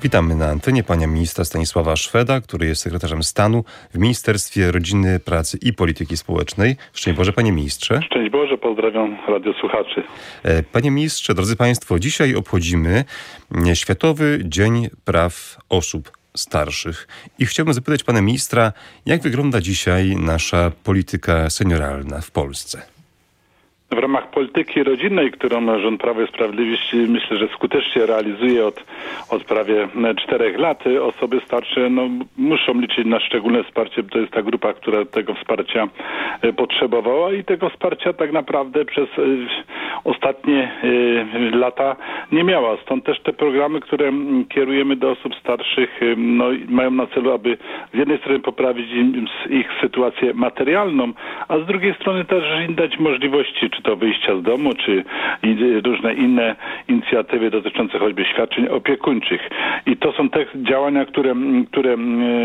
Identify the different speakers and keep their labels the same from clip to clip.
Speaker 1: Witamy na antenie pana ministra Stanisława Szweda, który jest sekretarzem stanu w Ministerstwie Rodziny, Pracy i Polityki Społecznej. Szczęść Boże, panie ministrze.
Speaker 2: Szczęść Boże, pozdrawiam radiosłuchaczy.
Speaker 1: Panie ministrze, drodzy państwo, dzisiaj obchodzimy Światowy Dzień Praw Osób Starszych. I chciałbym zapytać pana ministra, jak wygląda dzisiaj nasza polityka senioralna w Polsce?
Speaker 2: W ramach polityki rodzinnej, którą rząd Prawa i Sprawiedliwości myślę, że skutecznie realizuje od prawie 4 lat, osoby starsze muszą liczyć na szczególne wsparcie, bo to jest ta grupa, która tego wsparcia potrzebowała i tego wsparcia tak naprawdę przez ostatnie lata nie miała. Stąd też te programy, które kierujemy do osób starszych, mają na celu, aby z jednej strony poprawić ich sytuację materialną, a z drugiej strony też im dać możliwości, czy to wyjścia z domu, czy różne inne inicjatywy dotyczące choćby świadczeń opiekuńczych. I to są te działania, które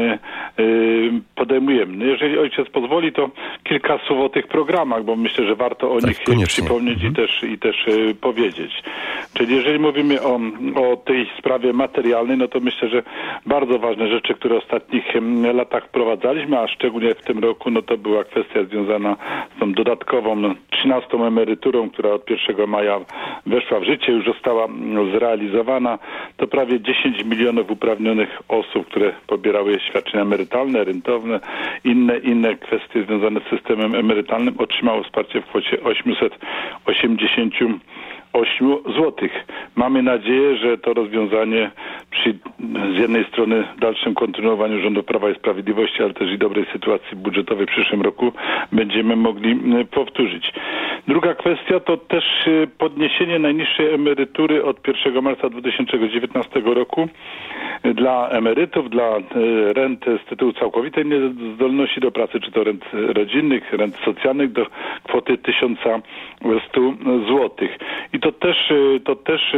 Speaker 2: podejmujemy. Jeżeli ojciec pozwoli, to kilka słów o tych programach, bo myślę, że warto o nich przypomnieć i też powiedzieć. Czyli jeżeli mówimy o tej sprawie materialnej, no to myślę, że bardzo ważne rzeczy, które w ostatnich latach wprowadzaliśmy, a szczególnie w tym roku, no to była kwestia związana z tą dodatkową 13. emeryturą, która od 1 maja weszła w życie, już została zrealizowana. To prawie 10 milionów uprawnionych osób, które pobierały świadczenia emerytalne, rentowne, inne kwestie związane z systemem emerytalnym, otrzymało wsparcie w kwocie 888 zł. Mamy nadzieję, że to rozwiązanie przy z jednej strony dalszym kontynuowaniu rządu Prawa i Sprawiedliwości, ale też i dobrej sytuacji budżetowej w przyszłym roku będziemy mogli powtórzyć. Druga kwestia to też podniesienie najniższej emerytury od 1 marca 2019 roku dla emerytów, dla rent z tytułu całkowitej niezdolności do pracy, czy to rent rodzinnych, rent socjalnych do kwoty 1100 zł. I to też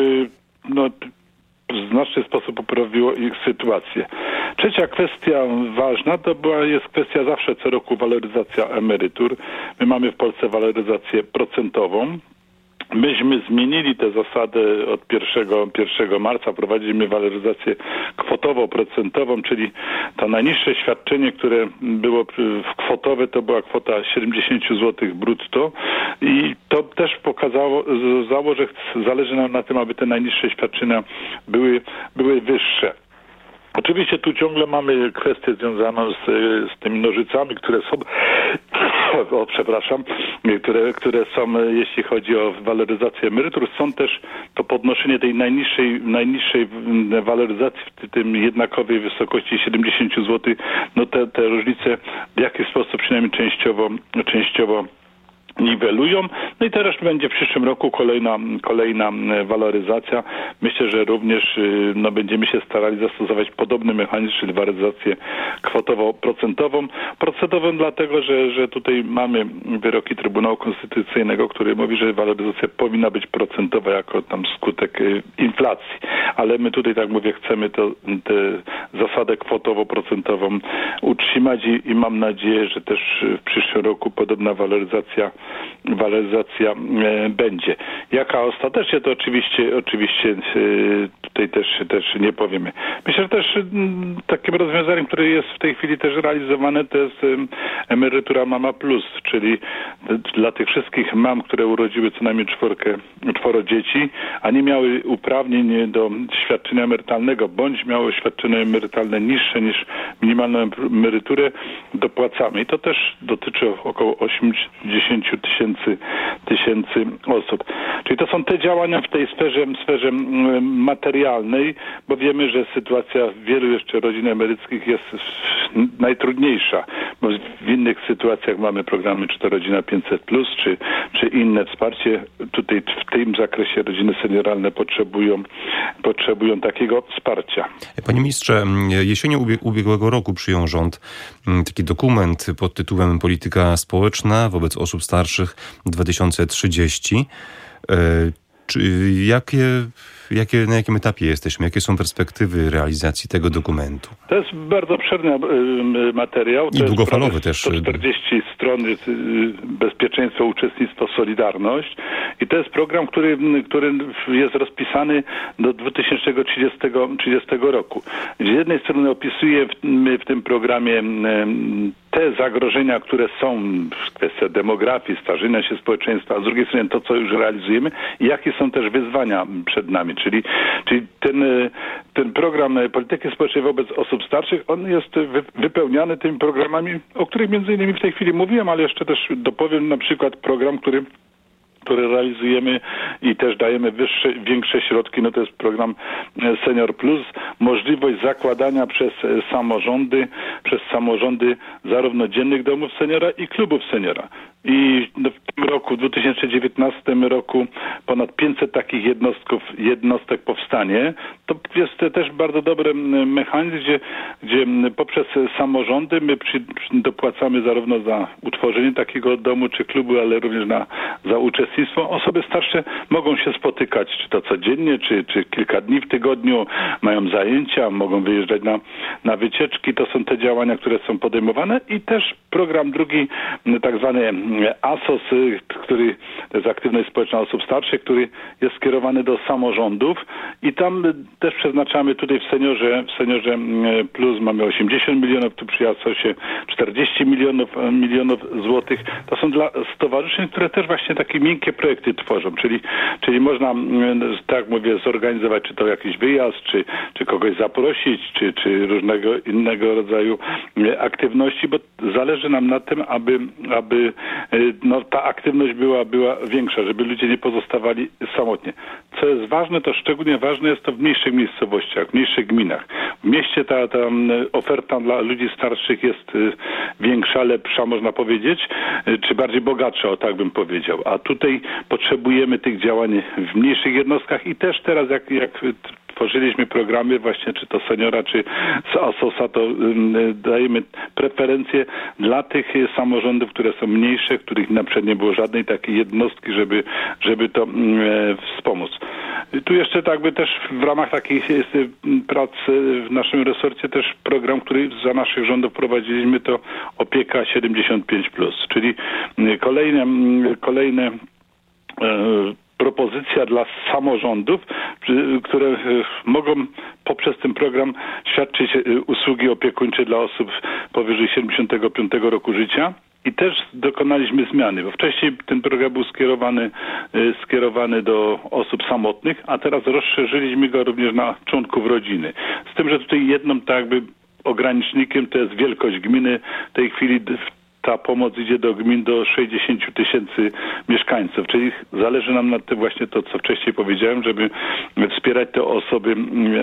Speaker 2: w znaczny sposób poprawiło ich sytuację. Trzecia kwestia ważna jest kwestia zawsze co roku waloryzacja emerytur. My mamy w Polsce waloryzację procentową. Myśmy zmienili te zasady od 1 marca, prowadzimy waloryzację kwotowo-procentową, czyli to najniższe świadczenie, które było kwotowe, to była kwota 70 zł brutto i to też pokazało, że zależy nam na tym, aby te najniższe świadczenia były wyższe. Oczywiście tu ciągle mamy kwestię związaną z tymi nożycami, które są, które są, jeśli chodzi o waloryzację emerytur. Są też to podnoszenie tej najniższej waloryzacji w tym jednakowej wysokości 70 zł. No te różnice w jakiś sposób przynajmniej częściowo niwelują. No i teraz będzie w przyszłym roku kolejna waloryzacja. Myślę, że również będziemy się starali zastosować podobny mechanizm, czyli waloryzację kwotowo-procentową. Procentową dlatego, że tutaj mamy wyroki Trybunału Konstytucyjnego, który mówi, że waloryzacja powinna być procentowa jako tam skutek inflacji. Ale my tutaj, tak mówię, chcemy tę zasadę kwotowo-procentową utrzymać i mam nadzieję, że też w przyszłym roku podobna waloryzacja będzie. Jaka ostatecznie, to oczywiście tutaj też nie powiemy. Myślę, że też takim rozwiązaniem, które jest w tej chwili też realizowane, to jest emerytura Mama Plus, czyli dla tych wszystkich mam, które urodziły co najmniej 4 dzieci, a nie miały uprawnień do świadczenia emerytalnego, bądź miały świadczenie emerytalne niższe niż minimalną emeryturę, dopłacamy. I to też dotyczy około 80 tysięcy osób. Czyli to są te działania w tej sferze materialnej, bo wiemy, że sytuacja w wielu jeszcze rodzin emeryckich jest najtrudniejsza, bo w innych sytuacjach mamy programy, czy to Rodzina 500+, czy inne wsparcie. Tutaj w tym zakresie rodziny senioralne potrzebują takiego wsparcia.
Speaker 1: Panie ministrze, jesienią ubiegłego roku przyjął rząd taki dokument pod tytułem Polityka społeczna wobec osób starszych 2030. na jakim etapie jesteśmy? Jakie są perspektywy realizacji tego dokumentu?
Speaker 2: To jest bardzo obszerny materiał.
Speaker 1: I długofalowy też.
Speaker 2: 140 stron bezpieczeństwo, uczestnictwo, solidarność. I to jest program, który jest rozpisany do 2030 roku. Z jednej strony opisuje w tym programie te zagrożenia, które są, kwestia demografii, starzenia się społeczeństwa, a z drugiej strony to, co już realizujemy i jakie są też wyzwania przed nami. Czyli ten program polityki społecznej wobec osób starszych, on jest wypełniany tymi programami, o których między innymi w tej chwili mówiłem, ale jeszcze też dopowiem na przykład program, który realizujemy i też dajemy większe środki, no to jest program Senior Plus, możliwość zakładania przez samorządy zarówno dziennych domów seniora i klubów seniora. I w tym roku, w 2019 roku ponad 500 takich jednostek powstanie. To jest też bardzo dobry mechanizm, gdzie poprzez samorządy my dopłacamy zarówno za utworzenie takiego domu czy klubu, ale również za uczestnictwo. Osoby starsze mogą się spotykać, czy to codziennie, czy kilka dni w tygodniu, mają zajęcia, mogą wyjeżdżać na wycieczki. To są te działania, które są podejmowane i też program drugi, tak zwany ASOS, który to jest aktywność społeczna osób starszych, który jest skierowany do samorządów i tam też przeznaczamy tutaj w Seniorze Plus mamy 80 milionów, tu przy ASOSie 40 milionów złotych. To są dla stowarzyszeń, które też właśnie takie miękkie projekty tworzą, czyli można, tak mówię, zorganizować czy to jakiś wyjazd, czy kogoś zaprosić, czy różnego innego rodzaju aktywności, bo zależy nam na tym, aby ta aktywność była większa, żeby ludzie nie pozostawali samotnie. Co jest ważne, to szczególnie ważne jest to w mniejszych miejscowościach, w mniejszych gminach. W mieście ta oferta dla ludzi starszych jest większa, lepsza, można powiedzieć, czy bardziej bogatsza, o tak bym powiedział. A tutaj potrzebujemy tych działań w mniejszych jednostkach i też teraz jak tworzyliśmy programy właśnie, czy to seniora, czy z ASOS-a, to dajemy preferencje dla tych samorządów, które są mniejsze, których na przykład nie było żadnej takiej jednostki, żeby to wspomóc. Tu jeszcze tak by też w ramach takich prac w naszym resorcie też program, który za naszych rządów prowadziliśmy, to Opieka 75+, czyli kolejne propozycja dla samorządów, które mogą poprzez ten program świadczyć usługi opiekuńcze dla osób powyżej 75 roku życia. I też dokonaliśmy zmiany, bo wcześniej ten program był skierowany do osób samotnych, a teraz rozszerzyliśmy go również na członków rodziny. Z tym, że tutaj jednym tak jakby ogranicznikiem to jest wielkość gminy. W tej chwili ta pomoc idzie do gmin do 60 000 mieszkańców, czyli zależy nam na tym właśnie to, co wcześniej powiedziałem, żeby wspierać te osoby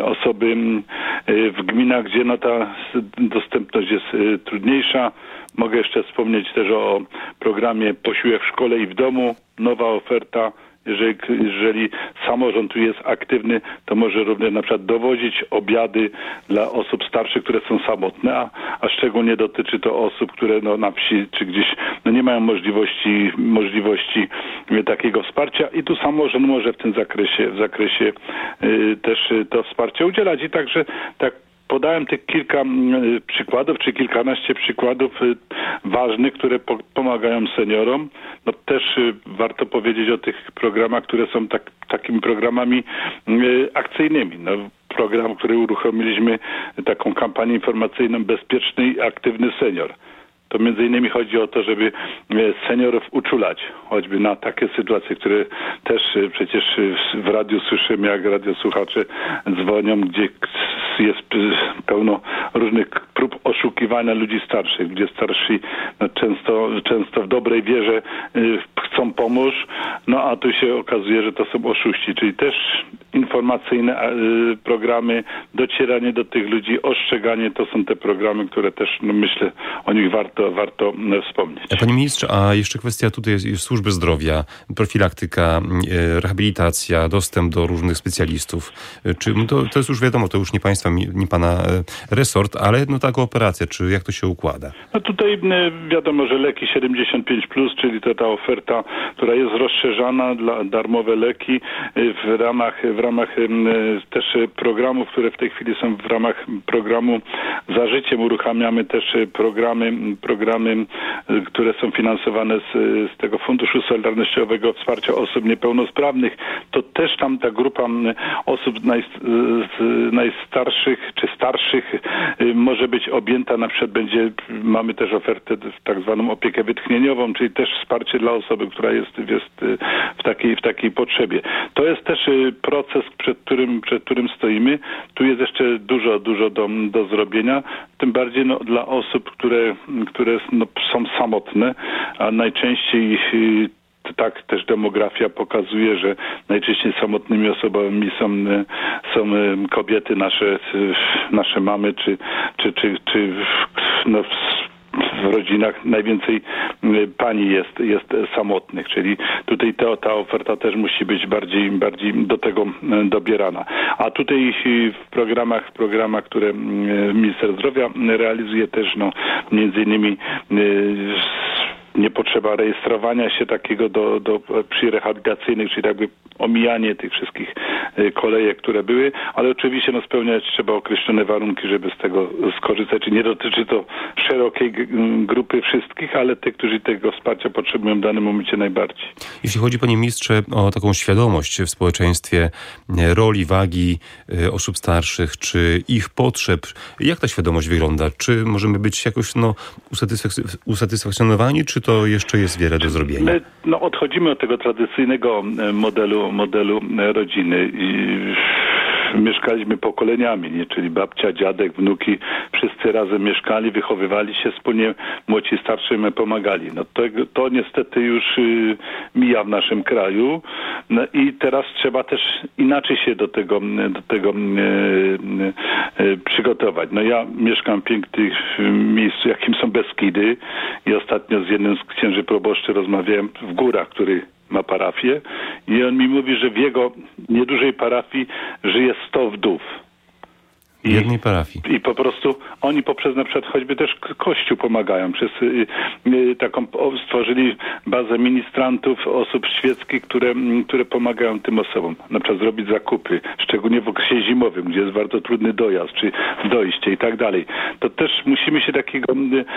Speaker 2: w gminach, gdzie ta dostępność jest trudniejsza. Mogę jeszcze wspomnieć też o programie Posiłek w szkole i w domu, nowa oferta. Jeżeli samorząd tu jest aktywny, to może również na przykład dowozić obiady dla osób starszych, które są samotne, a szczególnie dotyczy to osób, które na wsi czy gdzieś nie mają możliwości takiego wsparcia i tu samorząd może w tym zakresie też to wsparcie udzielać. I także tak podałem tych kilka przykładów, czy kilkanaście przykładów ważnych, które pomagają seniorom. No też warto powiedzieć o tych programach, które są takimi programami akcyjnymi. No, program, który uruchomiliśmy, taką kampanię informacyjną Bezpieczny i Aktywny Senior. To między innymi chodzi o to, żeby seniorów uczulać, choćby na takie sytuacje, które też przecież w radiu słyszymy, jak radiosłuchacze dzwonią, gdzie jest pełno różnych prób oszukiwania ludzi starszych, gdzie starsi często w dobrej wierze chcą pomóc, a tu się okazuje, że to są oszuści, czyli też informacyjne programy, docieranie do tych ludzi, ostrzeganie, to są te programy, które też, myślę, o nich warto wspomnieć.
Speaker 1: Panie ministrze, a jeszcze kwestia tutaj jest służby zdrowia, profilaktyka, rehabilitacja, dostęp do różnych specjalistów. Czy to jest już wiadomo, to już nie państwa, nie pana resort, ale ta kooperacja, czy jak to się układa?
Speaker 2: No tutaj wiadomo, że leki 75+, czyli to ta oferta która jest rozszerzana dla darmowe leki w ramach też programów, które w tej chwili są w ramach programu Za Życiem. Uruchamiamy też programy, które są finansowane z tego Funduszu Solidarnościowego Wsparcia Osób Niepełnosprawnych. To też tam ta grupa osób najstarszych czy starszych może być objęta. Na przykład mamy też ofertę tak zwaną opiekę wytchnieniową, czyli też wsparcie dla osoby, która jest w takiej potrzebie. To jest też proces, przed którym stoimy. Tu jest jeszcze dużo do zrobienia, tym bardziej dla osób, które są samotne, a najczęściej tak też demografia pokazuje, że najczęściej samotnymi osobami są kobiety, nasze mamy, czy w rodzinach najwięcej pani jest samotnych, czyli tutaj ta oferta też musi być bardziej do tego dobierana. A tutaj w programach, które minister zdrowia realizuje też, między innymi nie potrzeba rejestrowania się takiego przy rehabilitacyjnych, czyli jakby omijanie tych wszystkich kolejek, które były, ale oczywiście spełniać trzeba określone warunki, żeby z tego skorzystać. Czyli nie dotyczy to szerokiej grupy wszystkich, ale tych, którzy tego wsparcia potrzebują w danym momencie najbardziej.
Speaker 1: Jeśli chodzi, panie ministrze, o taką świadomość w społeczeństwie roli, wagi osób starszych, czy ich potrzeb, jak ta świadomość wygląda? Czy możemy być jakoś usatysfakcjonowani, czy to jeszcze jest wiele do zrobienia?
Speaker 2: My odchodzimy od tego tradycyjnego modelu rodziny. Mieszkaliśmy pokoleniami, czyli babcia, dziadek, wnuki, wszyscy razem mieszkali, wychowywali się wspólnie, młodsi, starszym pomagali. To niestety już mija w naszym kraju i teraz trzeba też inaczej się do tego przygotować. Ja mieszkam w pięknym miejscu, jakim są Beskidy i ostatnio z jednym z księży proboszczy rozmawiałem w Górach, który ma parafię i on mi mówi, że w jego niedużej parafii żyje 100 wdów.
Speaker 1: W jednej parafii.
Speaker 2: I po prostu oni poprzez na przykład choćby też Kościół pomagają. Stworzyli bazę ministrantów, osób świeckich, które pomagają tym osobom. Na przykład zrobić zakupy, szczególnie w okresie zimowym, gdzie jest bardzo trudny dojazd, czy dojście i tak dalej. To też musimy się takiego...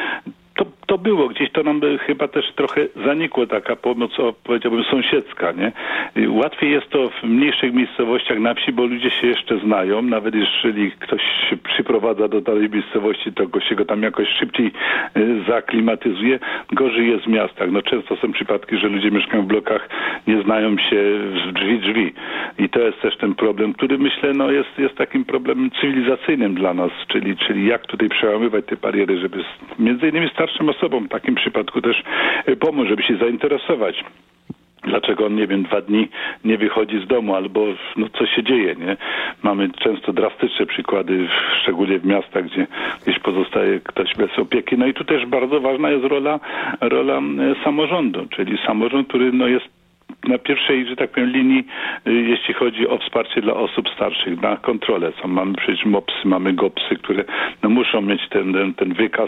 Speaker 2: To było gdzieś, to nam chyba też trochę zanikło, taka pomoc, powiedziałbym, sąsiedzka, nie? Łatwiej jest to w mniejszych miejscowościach na wsi, bo ludzie się jeszcze znają, nawet jeżeli ktoś się przyprowadza do danej miejscowości, to się go tam jakoś szybciej zaklimatyzuje. Gorzej jest w miastach. Często są przypadki, że ludzie mieszkają w blokach, nie znają się z drzwi. I to jest też ten problem, który myślę, jest takim problemem cywilizacyjnym dla nas, czyli jak tutaj przełamywać te bariery, żeby między innymi starszym osobom w takim przypadku też pomóc, żeby się zainteresować. Dlaczego on, 2 dni nie wychodzi z domu, albo co się dzieje, nie? Mamy często drastyczne przykłady, szczególnie w miastach, gdzie gdzieś pozostaje ktoś bez opieki. I tu też bardzo ważna jest rola samorządu, czyli samorząd, który jest na pierwszej, że tak powiem, linii, jeśli chodzi o wsparcie dla osób starszych, na kontrolę. Mamy przecież MOPS-y, mamy GOPS-y, które muszą mieć ten wykaz,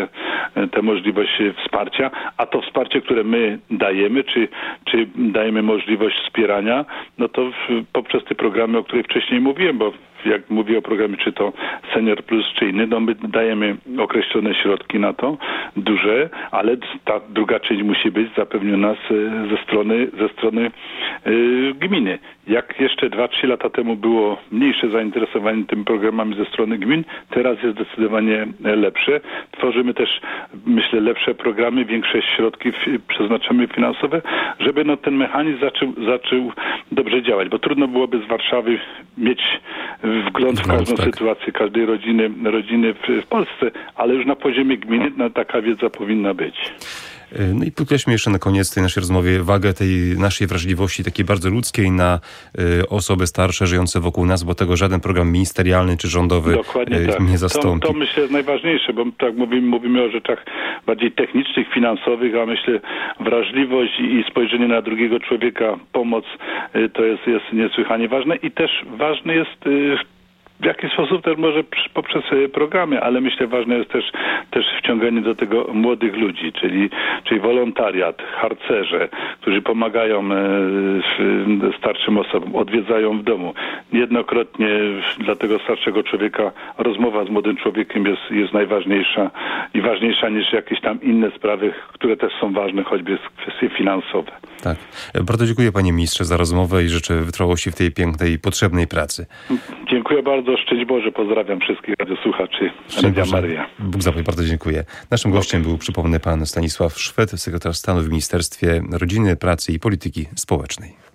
Speaker 2: te możliwość wsparcia, a to wsparcie, które my dajemy, czy dajemy możliwość wspierania, to poprzez te programy, o których wcześniej mówiłem, bo jak mówię o programie, czy to Senior Plus, czy inny, my dajemy określone środki na to, duże, ale ta druga część musi być zapewniona ze strony gminy. Jak jeszcze 2-3 lata temu było mniejsze zainteresowanie tymi programami ze strony gmin, teraz jest zdecydowanie lepsze. Tworzymy też, myślę, lepsze programy, większe środki przeznaczamy finansowe, żeby ten mechanizm zaczął dobrze działać, bo trudno byłoby z Warszawy mieć wgląd w każdą sytuację każdej rodziny w Polsce, ale już na poziomie gminy taka wiedza powinna być.
Speaker 1: I podkreślmy jeszcze na koniec tej naszej rozmowy wagę tej naszej wrażliwości, takiej bardzo ludzkiej na osoby starsze żyjące wokół nas, bo tego żaden program ministerialny czy rządowy nie zastąpi.
Speaker 2: To myślę jest najważniejsze, bo tak mówimy o rzeczach bardziej technicznych, finansowych, a myślę wrażliwość i spojrzenie na drugiego człowieka, pomoc, to jest niesłychanie ważne i też ważne jest w jakiś sposób też może poprzez programy, ale myślę, ważne jest też wciąganie do tego młodych ludzi, czyli wolontariat, harcerze, którzy pomagają starszym osobom, odwiedzają w domu. Niejednokrotnie dla tego starszego człowieka rozmowa z młodym człowiekiem jest najważniejsza i ważniejsza niż jakieś tam inne sprawy, które też są ważne, choćby kwestie finansowe.
Speaker 1: Tak. Bardzo dziękuję panie ministrze za rozmowę i życzę wytrwałości w tej pięknej i potrzebnej pracy.
Speaker 2: Dziękuję bardzo. Szczęść Boże. Pozdrawiam wszystkich radiosłuchaczy. Radia Maryja.
Speaker 1: Bóg zapłać. Bardzo dziękuję. Naszym gościem był, przypomnę, pan Stanisław Szwed, sekretarz stanu w Ministerstwie Rodziny, Pracy i Polityki Społecznej.